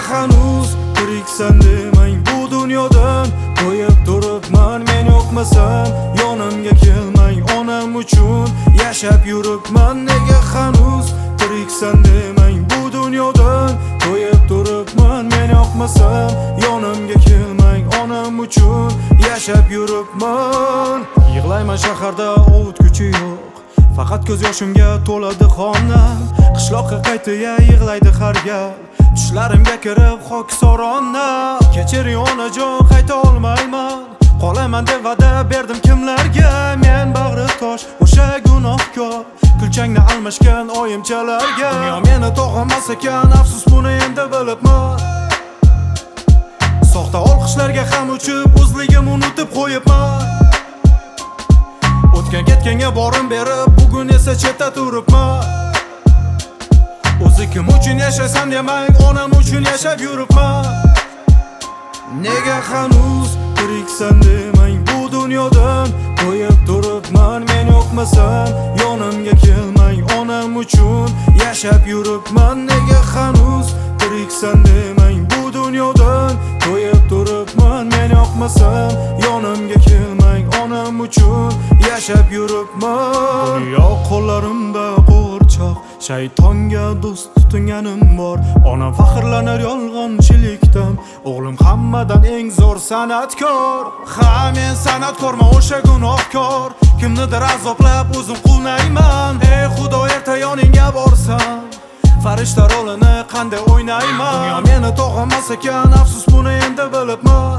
hanuz tiriksan demang bu dunyodan qo'yib turibman men yo'qmasam yonimga kelmang onam uchun yashab yuribman nega hanuz tiriksan demang bu dunyodan qo'yib turibman men yo'qmasam yonimga kelmang onam uchun yashab yuribman yig'layman shaharda ovutguchi yo'q faqat ko'z yoshimga to'ladi xonam qishloqqa qaytaya yig'laydi har gal tushlarimga kirib hokisorona kechiring onajon qayta olmayman qolaman deb va'da berdim kimlarga men bag'ri tosh o'sha gunohkor kulchangni almashgan oyimchalarga dunyo meni tog'amas ekan afsus buni endi bilibman soxta olqishlarga ham uchib o'zligim unutib qo'yibman o'tgan ketganga borim berib bugun esa chetda turibman o'zi kim uchun yashaysan demang onam uchun yashab yuribman nega hanuz tiriksan demang bu dunyodan qo'yib turibman men yo'qmasam yonimga kelmang onam uchun yashab yuribman nega hanuz tiriksan demang bu dunyodan qo'yib turibman men yo'qmasam yonimga kelmang onam uchun yashab yuribman dunyo qo'llarimda qo'rchoq shaytonga do'st tutinganim bor onam faxrlanar yolg'onchilikdan o'g'lim hammadan eng zo'r san'atkor ha men san'atkorman o'sha gunohkor kimnidir azoblab o'zim quvnayman ey xudo erta yoningga borsam farishta rolini qanday o'ynayman dunyo meni tog'amas ekan afsus buni endi bilibman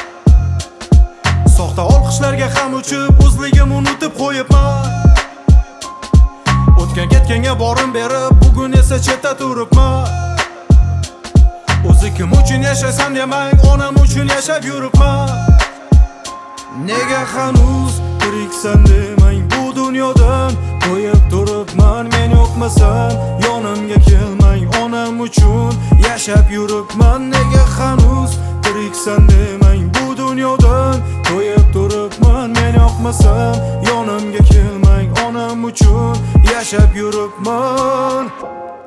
soxta olqishlarga ham uchib o'zligim unutib qo'yibman o'tgan ketganga borim berib bugun esa chetda turibman o'zi kim uchun yashaysan demang onam uchun yashab yuribman nega hanuz tiriksan demang bu dunyodan qo'yib turibman men yo'qmasam yonimga kelmang onam uchun yashab yuribman nega hanuz tiriksan demang bu dunyodan qo'yib turibman men yo'qmasam yonimga kelmang onam uchun yashab yuribman